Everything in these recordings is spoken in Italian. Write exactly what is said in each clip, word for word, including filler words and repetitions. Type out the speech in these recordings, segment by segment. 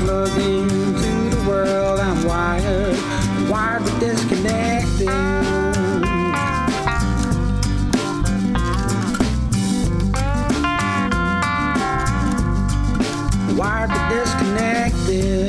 plugged into the world. I'm wired, wired but disconnected. Wired but disconnected.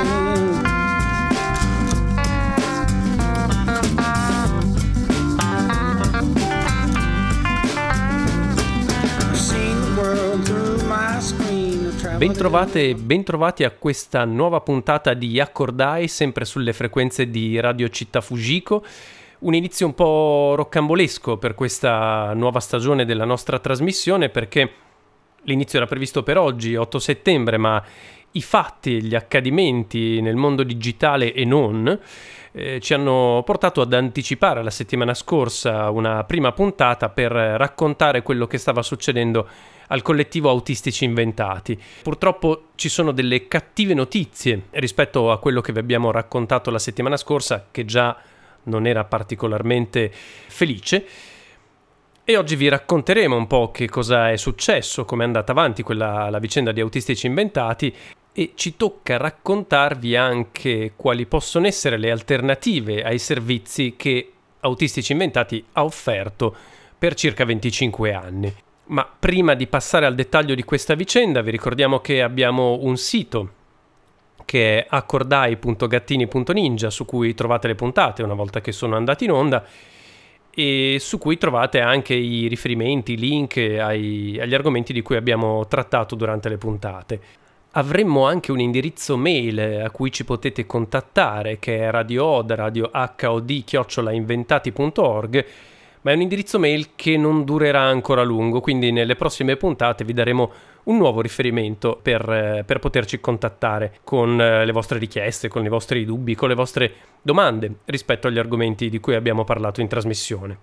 Bentrovate e bentrovati a questa nuova puntata di Accordai, sempre sulle frequenze di Radio Città Fujiko. Un inizio un po' roccambolesco per questa nuova stagione della nostra trasmissione, perché l'inizio era previsto per oggi, otto settembre, ma i fatti, gli accadimenti nel mondo digitale e non eh, ci hanno portato ad anticipare la settimana scorsa una prima puntata per raccontare quello che stava succedendo al collettivo Autistici Inventati. Purtroppo ci sono delle cattive notizie rispetto a quello che vi abbiamo raccontato la settimana scorsa, che già non era particolarmente felice. E oggi vi racconteremo un po' che cosa è successo, come è andata avanti quella la vicenda di Autistici Inventati, e ci tocca raccontarvi anche quali possono essere le alternative ai servizi che Autistici Inventati ha offerto per circa venticinque anni. Ma prima di passare al dettaglio di questa vicenda, vi ricordiamo che abbiamo un sito che è accordai punto gattini punto ninja, su cui trovate le puntate una volta che sono andate in onda, e su cui trovate anche i riferimenti, i link ai, agli argomenti di cui abbiamo trattato durante le puntate. Avremmo anche un indirizzo mail a cui ci potete contattare, che è radiood, radio hod chiocciola inventati punto org, ma è un indirizzo mail che non durerà ancora a lungo, quindi nelle prossime puntate vi daremo un nuovo riferimento per, per poterci contattare con le vostre richieste, con i vostri dubbi, con le vostre domande rispetto agli argomenti di cui abbiamo parlato in trasmissione.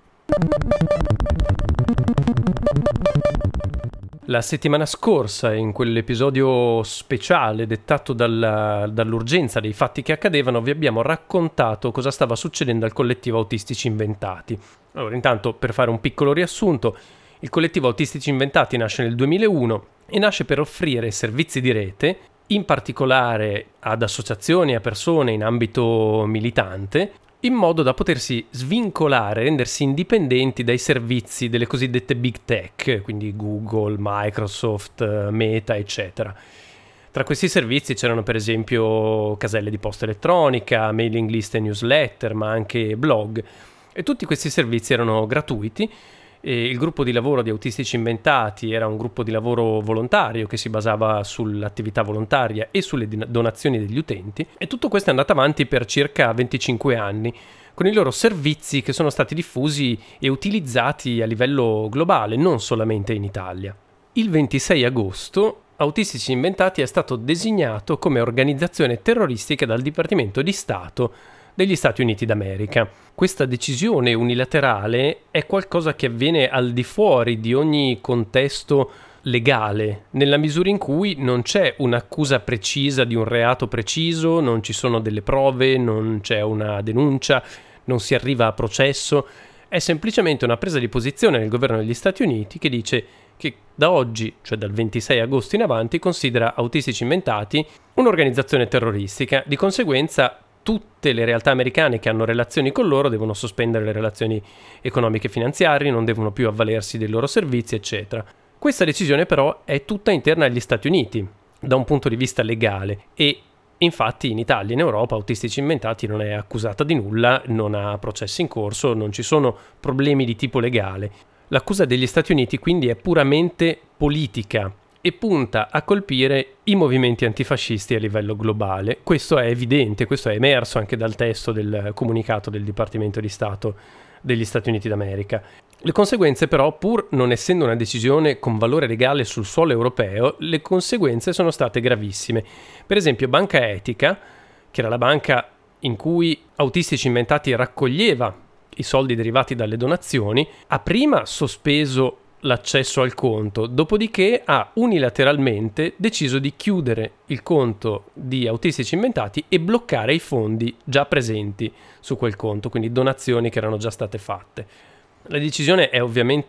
La settimana scorsa, in quell'episodio speciale dettato dalla, dall'urgenza dei fatti che accadevano, vi abbiamo raccontato cosa stava succedendo al collettivo Autistici Inventati. Allora, intanto, per fare un piccolo riassunto, il collettivo Autistici Inventati nasce nel duemilauno e nasce per offrire servizi di rete, in particolare ad associazioni e a persone in ambito militante, in modo da potersi svincolare, rendersi indipendenti dai servizi delle cosiddette big tech, quindi Google, Microsoft, Meta, eccetera. Tra questi servizi c'erano per esempio caselle di posta elettronica, mailing list e newsletter, ma anche blog, e tutti questi servizi erano gratuiti. E il gruppo di lavoro di Autistici Inventati era un gruppo di lavoro volontario che si basava sull'attività volontaria e sulle donazioni degli utenti, e tutto questo è andato avanti per circa venticinque anni, con i loro servizi che sono stati diffusi e utilizzati a livello globale, non solamente in Italia. Il ventisei agosto Autistici Inventati è stato designato come organizzazione terroristica dal Dipartimento di Stato degli Stati Uniti d'America. Questa decisione unilaterale è qualcosa che avviene al di fuori di ogni contesto legale, nella misura in cui non c'è un'accusa precisa di un reato preciso, non ci sono delle prove, non c'è una denuncia, non si arriva a processo. È semplicemente una presa di posizione del governo degli Stati Uniti che dice che da oggi, cioè dal ventisei agosto in avanti, considera Autistici Inventati un'organizzazione terroristica. Di conseguenza tutte le realtà americane che hanno relazioni con loro devono sospendere le relazioni economiche e finanziarie, non devono più avvalersi dei loro servizi, eccetera. Questa decisione però è tutta interna agli Stati Uniti, da un punto di vista legale, e infatti in Italia e in Europa Autistici Inventati non è accusata di nulla, non ha processi in corso, non ci sono problemi di tipo legale. L'accusa degli Stati Uniti quindi è puramente politica e punta a colpire i movimenti antifascisti a livello globale. Questo è evidente, questo è emerso anche dal testo del comunicato del Dipartimento di Stato degli Stati Uniti d'America. Le conseguenze però, pur non essendo una decisione con valore legale sul suolo europeo, le conseguenze sono state gravissime. Per esempio Banca Etica, che era la banca in cui Autistici Inventati raccoglieva i soldi derivati dalle donazioni, ha prima sospeso l'accesso al conto, dopodiché ha unilateralmente deciso di chiudere il conto di Autistici Inventati e bloccare i fondi già presenti su quel conto, quindi donazioni che erano già state fatte. La decisione è ovviamente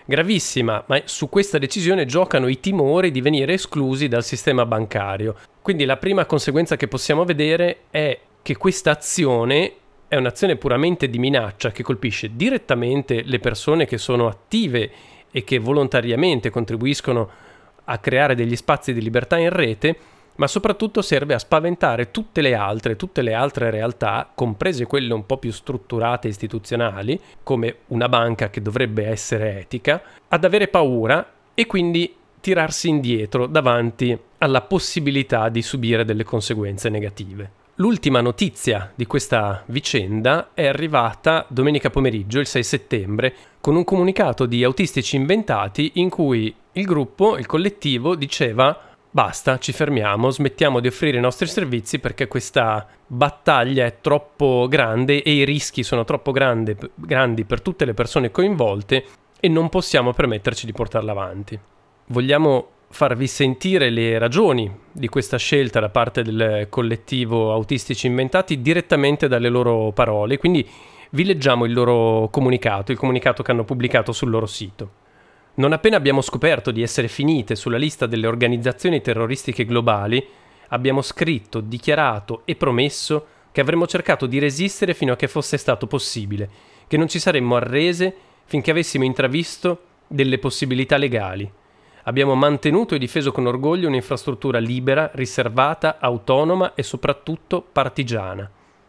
Gravissima, ma su questa decisione giocano i timori di venire esclusi dal sistema bancario. Quindi la prima conseguenza che possiamo vedere è che questa azione è un'azione puramente di minaccia che colpisce direttamente le persone che sono attive e che volontariamente contribuiscono a creare degli spazi di libertà in rete, ma soprattutto serve a spaventare tutte le altre, tutte le altre realtà, comprese quelle un po' più strutturate e istituzionali, come una banca che dovrebbe essere etica, ad avere paura e quindi tirarsi indietro davanti alla possibilità di subire delle conseguenze negative. L'ultima notizia di questa vicenda è arrivata domenica pomeriggio, il sei settembre, con un comunicato di Autistici Inventati in cui il gruppo, il collettivo, diceva: basta, ci fermiamo, smettiamo di offrire i nostri servizi perché questa battaglia è troppo grande e i rischi sono troppo grande, grandi per tutte le persone coinvolte e non possiamo permetterci di portarla avanti. Vogliamo farvi sentire le ragioni di questa scelta da parte del collettivo Autistici Inventati direttamente dalle loro parole, quindi vi leggiamo il loro comunicato, il comunicato che hanno pubblicato sul loro sito. Non appena abbiamo scoperto di essere finite sulla lista delle organizzazioni terroristiche globali, abbiamo scritto, dichiarato e promesso che avremmo cercato di resistere fino a che fosse stato possibile, che non ci saremmo arrese finché avessimo intravisto delle possibilità legali. Abbiamo mantenuto e difeso con orgoglio un'infrastruttura libera, riservata, autonoma e soprattutto partigiana.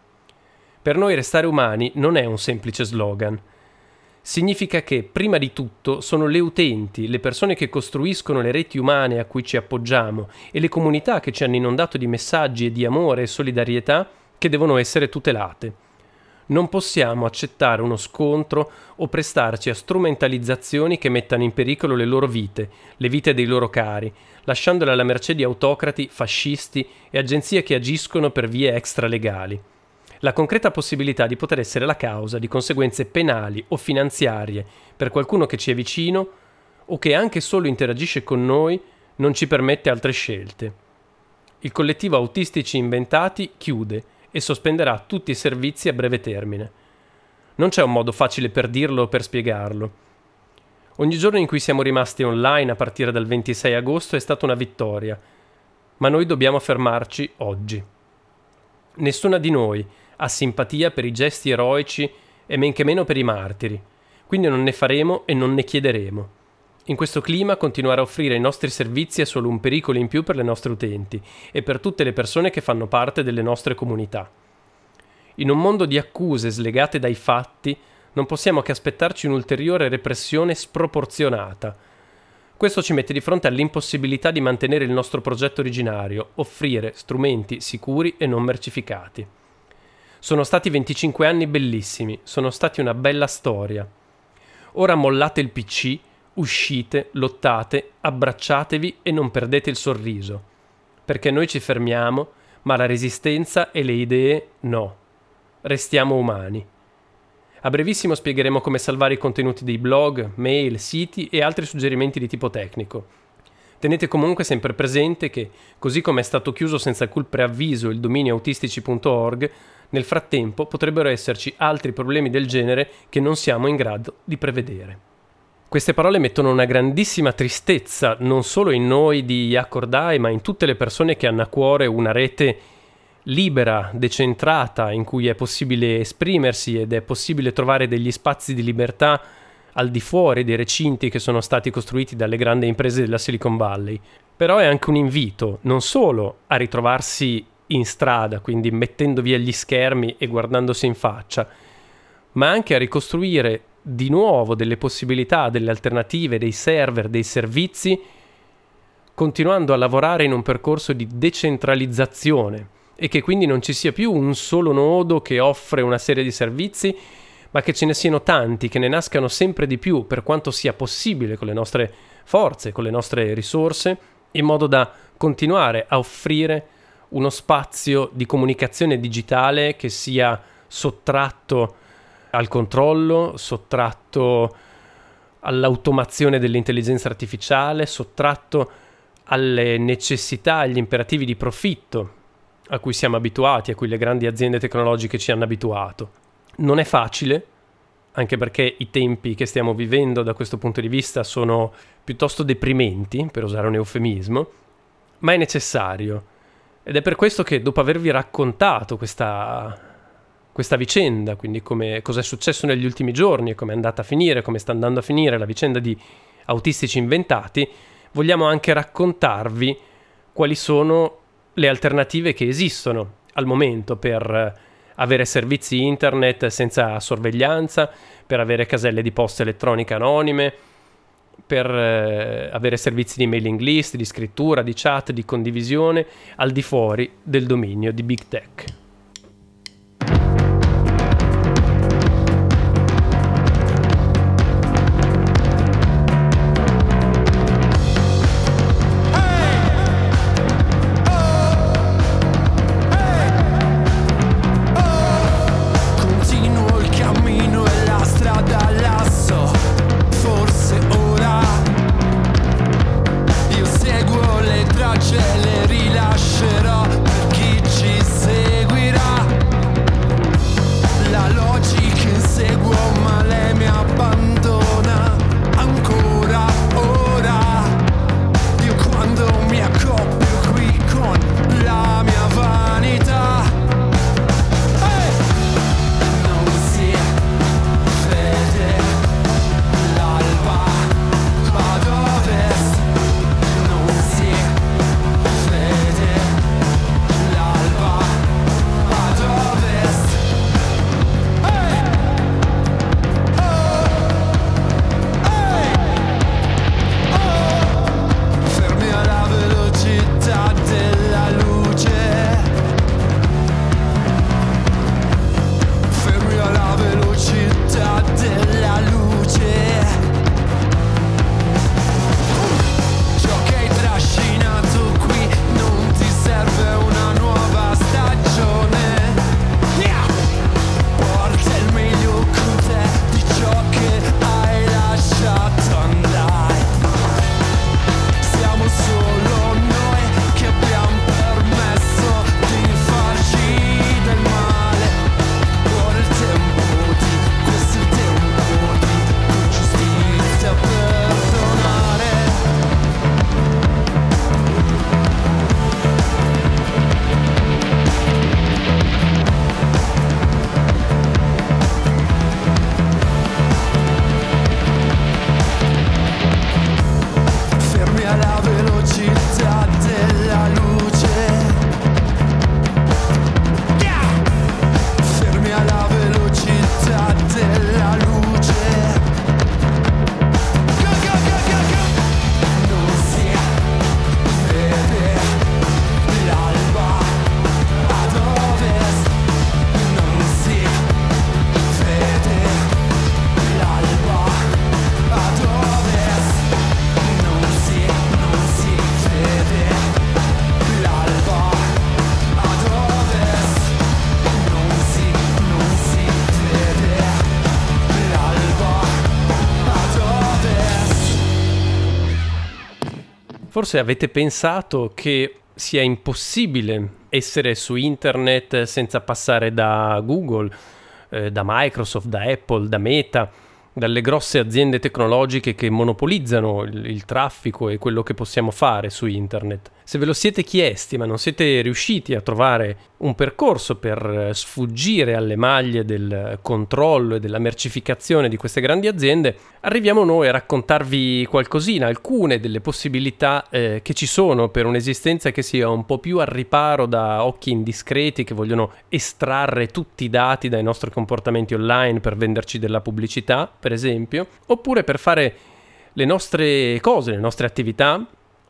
Per noi restare umani non è un semplice slogan. Significa che, prima di tutto, sono le utenti, le persone che costruiscono le reti umane a cui ci appoggiamo e le comunità che ci hanno inondato di messaggi e di amore e solidarietà che devono essere tutelate. Non possiamo accettare uno scontro o prestarci a strumentalizzazioni che mettano in pericolo le loro vite, le vite dei loro cari, lasciandole alla mercé di autocrati, fascisti e agenzie che agiscono per vie extralegali. La concreta possibilità di poter essere la causa di conseguenze penali o finanziarie per qualcuno che ci è vicino o che anche solo interagisce con noi non ci permette altre scelte. Il collettivo Autistici Inventati chiude e sospenderà tutti i servizi a breve termine. Non c'è un modo facile per dirlo o per spiegarlo. Ogni giorno in cui siamo rimasti online a partire dal ventisei agosto è stata una vittoria, ma noi dobbiamo fermarci oggi. Nessuna di noi ha simpatia per i gesti eroici e men che meno per i martiri, quindi non ne faremo e non ne chiederemo. In questo clima continuare a offrire i nostri servizi è solo un pericolo in più per le nostre utenti e per tutte le persone che fanno parte delle nostre comunità. In un mondo di accuse slegate dai fatti, non possiamo che aspettarci un'ulteriore repressione sproporzionata. Questo ci mette di fronte all'impossibilità di mantenere il nostro progetto originario, offrire strumenti sicuri e non mercificati. Sono stati venticinque anni bellissimi, sono stati una bella storia. Ora mollate il P C, uscite, lottate, abbracciatevi e non perdete il sorriso. Perché noi ci fermiamo, ma la resistenza e le idee no. Restiamo umani. A brevissimo spiegheremo come salvare i contenuti dei blog, mail, siti e altri suggerimenti di tipo tecnico. Tenete comunque sempre presente che, così come è stato chiuso senza alcun preavviso il dominio autistici punto org, nel frattempo potrebbero esserci altri problemi del genere che non siamo in grado di prevedere. Queste parole mettono una grandissima tristezza non solo in noi di Accordai, ma in tutte le persone che hanno a cuore una rete libera, decentrata, in cui è possibile esprimersi ed è possibile trovare degli spazi di libertà al di fuori dei recinti che sono stati costruiti dalle grandi imprese della Silicon Valley. Però è anche un invito non solo a ritrovarsi in strada, quindi mettendo via gli schermi e guardandosi in faccia, ma anche a ricostruire di nuovo delle possibilità, delle alternative, dei server, dei servizi, continuando a lavorare in un percorso di decentralizzazione e che quindi non ci sia più un solo nodo che offre una serie di servizi, ma che ce ne siano tanti, che ne nascano sempre di più per quanto sia possibile con le nostre forze, con le nostre risorse, in modo da continuare a offrire uno spazio di comunicazione digitale che sia sottratto al controllo, sottratto all'automazione dell'intelligenza artificiale, sottratto alle necessità, agli imperativi di profitto a cui siamo abituati, a cui le grandi aziende tecnologiche ci hanno abituato. Non è facile, anche perché i tempi che stiamo vivendo da questo punto di vista sono piuttosto deprimenti, per usare un eufemismo, ma è necessario. Ed è per questo che dopo avervi raccontato questa, questa vicenda, quindi come cosa è successo negli ultimi giorni, come è andata a finire, come sta andando a finire la vicenda di Autistici Inventati, vogliamo anche raccontarvi quali sono le alternative che esistono al momento per avere servizi internet senza sorveglianza, per avere caselle di posta elettronica anonime, per eh, avere servizi di mailing list, di scrittura, di chat, di condivisione al di fuori del dominio di Big Tech. Forse avete pensato che sia impossibile essere su internet senza passare da Google, eh, da Microsoft, da Apple, da Meta, dalle grosse aziende tecnologiche che monopolizzano il, il traffico e quello che possiamo fare su internet. Se ve lo siete chiesti ma non siete riusciti a trovare un percorso per sfuggire alle maglie del controllo e della mercificazione di queste grandi aziende, arriviamo noi a raccontarvi qualcosina, alcune delle possibilità eh, che ci sono per un'esistenza che sia un po' più al riparo da occhi indiscreti che vogliono estrarre tutti i dati dai nostri comportamenti online per venderci della pubblicità, per esempio, oppure per fare le nostre cose, le nostre attività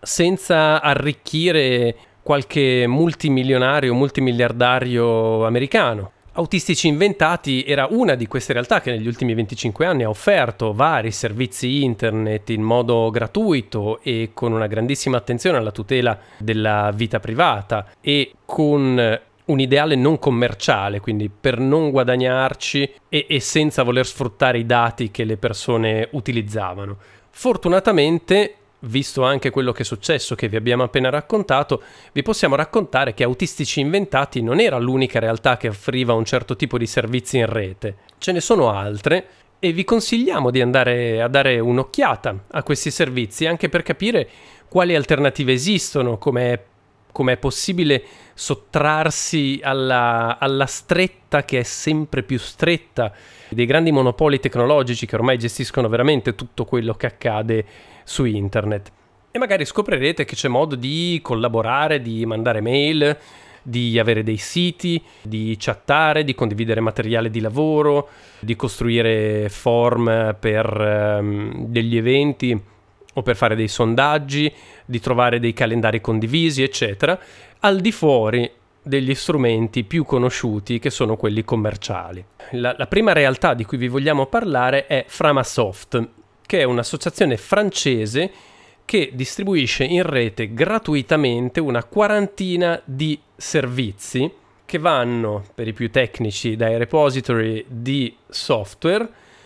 senza arricchire qualche multimilionario, multimiliardario americano. Autistici Inventati era una di queste realtà che negli ultimi venticinque anni ha offerto vari servizi internet in modo gratuito e con una grandissima attenzione alla tutela della vita privata e con un ideale non commerciale, quindi per non guadagnarci e, e senza voler sfruttare i dati che le persone utilizzavano. Fortunatamente, visto anche quello che è successo che vi abbiamo appena raccontato, vi possiamo raccontare che Autistici Inventati non era l'unica realtà che offriva un certo tipo di servizi in rete. Ce ne sono altre e vi consigliamo di andare a dare un'occhiata a questi servizi, anche per capire quali alternative esistono, come è possibile sottrarsi alla, alla stretta che è sempre più stretta dei grandi monopoli tecnologici che ormai gestiscono veramente tutto quello che accade su internet. E magari scoprirete che c'è modo di collaborare, di mandare mail, di avere dei siti, di chattare, di condividere materiale di lavoro, di costruire form per um, degli eventi o per fare dei sondaggi, di trovare dei calendari condivisi, eccetera, al di fuori degli strumenti più conosciuti che sono quelli commerciali. La, la prima realtà di cui vi vogliamo parlare è Framasoft, che è un'associazione francese che distribuisce in rete gratuitamente una quarantina di servizi che vanno, per i più tecnici, dai repository di software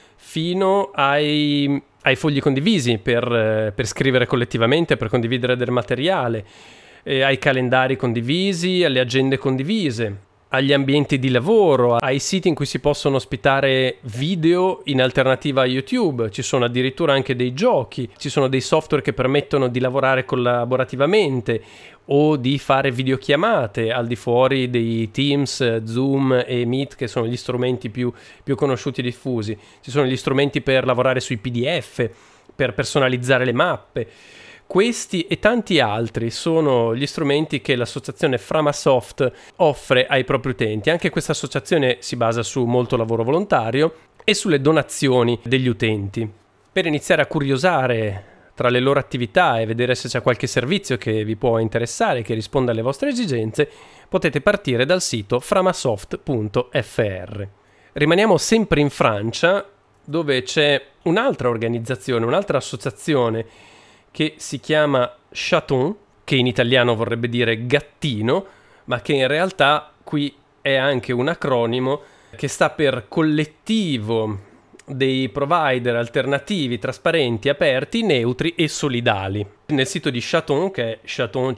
fino ai, ai fogli condivisi per, per scrivere collettivamente, per condividere del materiale, eh, ai calendari condivisi, alle agende condivise, agli ambienti di lavoro, ai siti in cui si possono ospitare video in alternativa a YouTube. Ci sono addirittura anche dei giochi, ci sono dei software che permettono di lavorare collaborativamente o di fare videochiamate al di fuori dei Teams, Zoom e Meet, che sono gli strumenti più, più conosciuti e diffusi. Ci sono gli strumenti per lavorare sui P D F, per personalizzare le mappe. Questi e tanti altri sono gli strumenti che l'associazione Framasoft offre ai propri utenti. Anche questa associazione si basa su molto lavoro volontario e sulle donazioni degli utenti. Per iniziare a curiosare tra le loro attività e vedere se c'è qualche servizio che vi può interessare, che risponda alle vostre esigenze, potete partire dal sito framasoft punto f r. Rimaniamo sempre in Francia, dove c'è un'altra organizzazione, un'altra associazione che si chiama Chaton, che in italiano vorrebbe dire gattino, ma che in realtà qui è anche un acronimo che sta per Collettivo dei provider alternativi, trasparenti, aperti, neutri e solidali. Nel sito di Chaton, che è chaton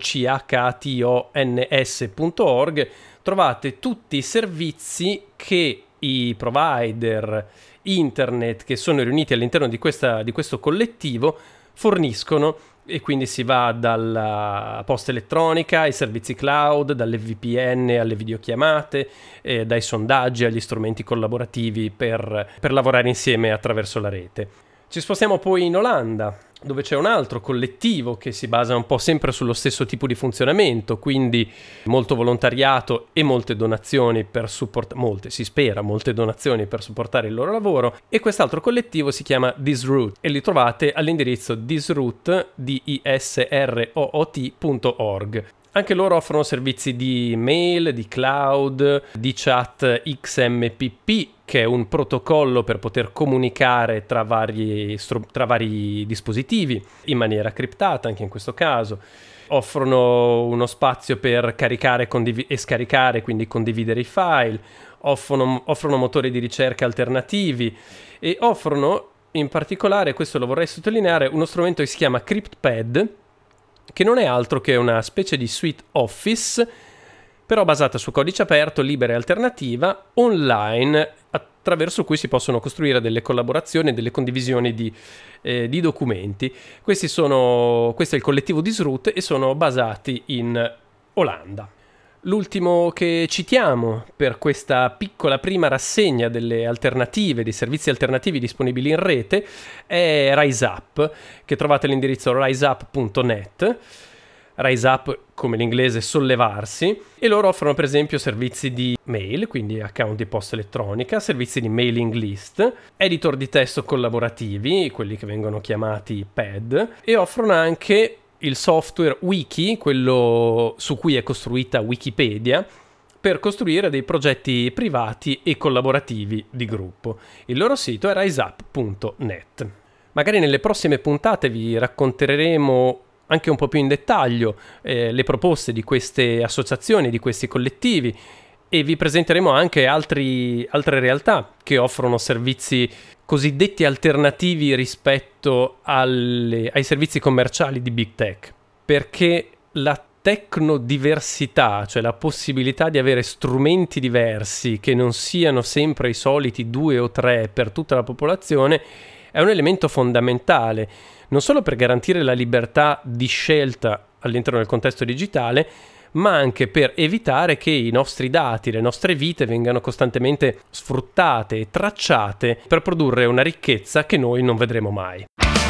punto org, trovate tutti i servizi che i provider internet che sono riuniti all'interno di, questa, di questo collettivo forniscono, e quindi si va dalla posta elettronica ai servizi cloud, dalle V P N alle videochiamate, eh, dai sondaggi agli strumenti collaborativi per, per lavorare insieme attraverso la rete. Ci spostiamo poi in Olanda, dove c'è un altro collettivo che si basa un po' sempre sullo stesso tipo di funzionamento, quindi molto volontariato e molte donazioni per supportare, molte, si spera, molte donazioni per supportare il loro lavoro, e quest'altro collettivo si chiama Disroot e li trovate all'indirizzo disroot punto org. Anche loro offrono servizi di mail, di cloud, di chat X M P P, che è un protocollo per poter comunicare tra vari, tra vari dispositivi in maniera criptata, anche in questo caso. Offrono uno spazio per caricare condiv- e scaricare, quindi condividere i file, offrono, offrono motori di ricerca alternativi e offrono in particolare, questo lo vorrei sottolineare, uno strumento che si chiama CryptPad, che non è altro che una specie di suite Office, però basata su codice aperto, libera e alternativa, online, attraverso cui si possono costruire delle collaborazioni e delle condivisioni di, eh, di documenti. Questi sono, questo è il collettivo Disroot e sono basati in Olanda. L'ultimo che citiamo per questa piccola prima rassegna delle alternative, dei servizi alternativi disponibili in rete, è RiseUp, che trovate all'indirizzo riseup punto net. RiseUp come l'inglese sollevarsi, e loro offrono per esempio servizi di mail, quindi account di posta elettronica, servizi di mailing list, editor di testo collaborativi, quelli che vengono chiamati P E D, e offrono anche il software Wiki, quello su cui è costruita Wikipedia, per costruire dei progetti privati e collaborativi di gruppo. Il loro sito è riseup punto net. Magari nelle prossime puntate vi racconteremo anche un po' più in dettaglio eh, le proposte di queste associazioni, di questi collettivi, e vi presenteremo anche altri, altre realtà che offrono servizi cosiddetti alternativi rispetto alle, ai servizi commerciali di Big Tech, perché la tecnodiversità, cioè la possibilità di avere strumenti diversi che non siano sempre i soliti due o tre per tutta la popolazione, è un elemento fondamentale, non solo per garantire la libertà di scelta all'interno del contesto digitale, ma anche per evitare che i nostri dati, le nostre vite vengano costantemente sfruttate e tracciate per produrre una ricchezza che noi non vedremo mai.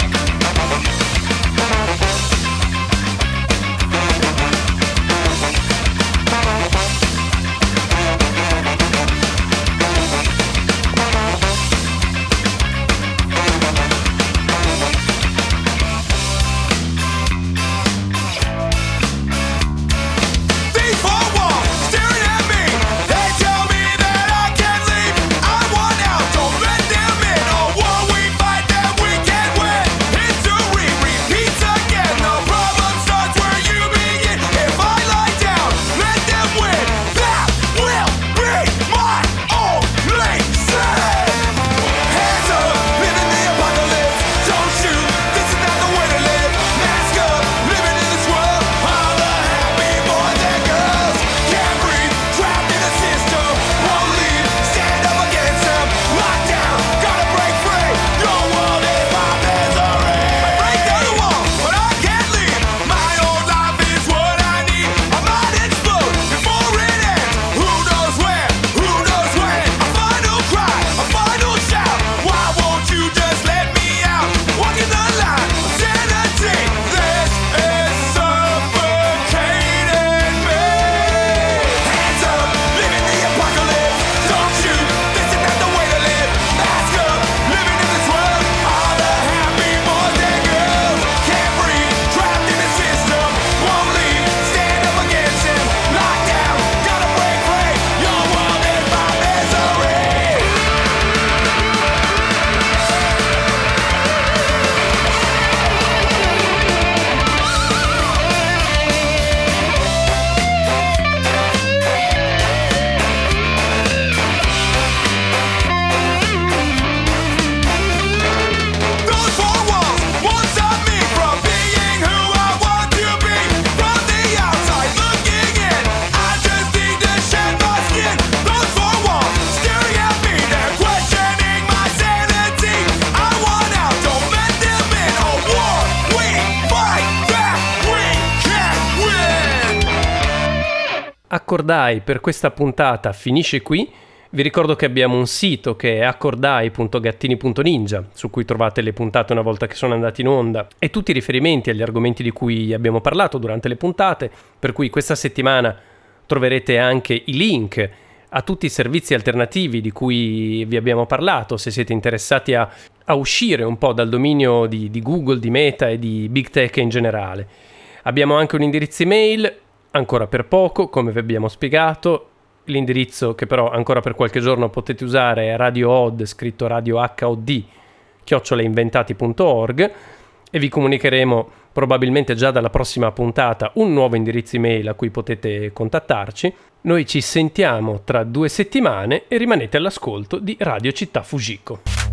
Accordai per questa puntata finisce qui. Vi ricordo che abbiamo un sito che è accordai punto gattini punto ninja, su cui trovate le puntate una volta che sono andate in onda e tutti i riferimenti agli argomenti di cui abbiamo parlato durante le puntate, per cui questa settimana troverete anche i link a tutti i servizi alternativi di cui vi abbiamo parlato, se siete interessati a, a uscire un po' dal dominio di, di Google, di Meta e di Big Tech in generale. Abbiamo anche un indirizzo email, ancora per poco, come vi abbiamo spiegato. L'indirizzo che però ancora per qualche giorno potete usare è radiood, scritto radio H O D, chiocciola inventati punto org, e vi comunicheremo probabilmente già dalla prossima puntata un nuovo indirizzo email a cui potete contattarci. Noi ci sentiamo tra due settimane e rimanete all'ascolto di Radio Città Fujiko.